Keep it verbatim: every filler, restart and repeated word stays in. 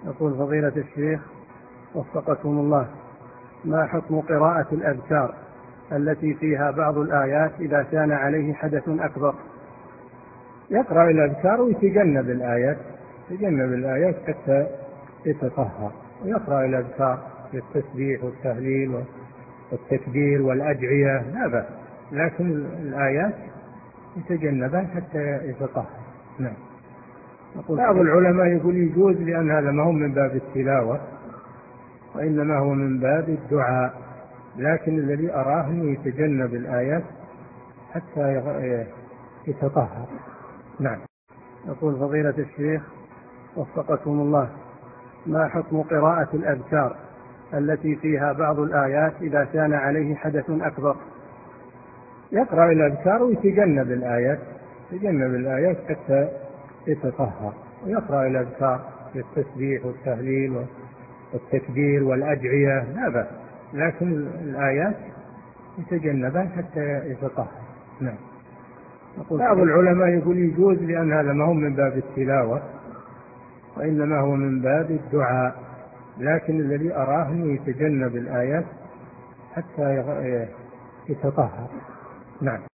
يقول فضيلة الشيخ وفقكم الله: ما حكم قراءة الأذكار التي فيها بعض الآيات إذا كان عليه حدث أكبر؟ يقرأ الأذكار ويتجنب الآيات يتجنب الآيات حتى يتطهر، ويقرأ الأذكار بالتسبيح والتهليل والتكبير والأدعية لا بأس، لكن الآيات يتجنبها حتى يتطهر. نعم. بعض العلماء يقول يجوز لأن هذا ما هو من باب التلاوة وإنما هو من باب الدعاء، لكن الذي أراه أنه يتجنب الآيات حتى يتطهر. نعم. يقول فضيلة الشيخ وفقكم الله: ما حكم قراءة الأذكار التي فيها بعض الآيات إذا كان عليه حدث أكبر؟ يقرأ الأذكار ويتجنب الآيات يتجنب الآيات حتى يتطهر، ويقرأ الأذكار بالتسبيح والتهليل والتكبير والأدعية لا بأس، لكن الآيات يتجنبها حتى يتطهر. نعم. بعض العلماء يقول يجوز لأن هذا ما هو من باب التلاوة وإنما هو من باب الدعاء، لكن الذي أراه أنه يتجنب الآيات حتى يتطهر. نعم.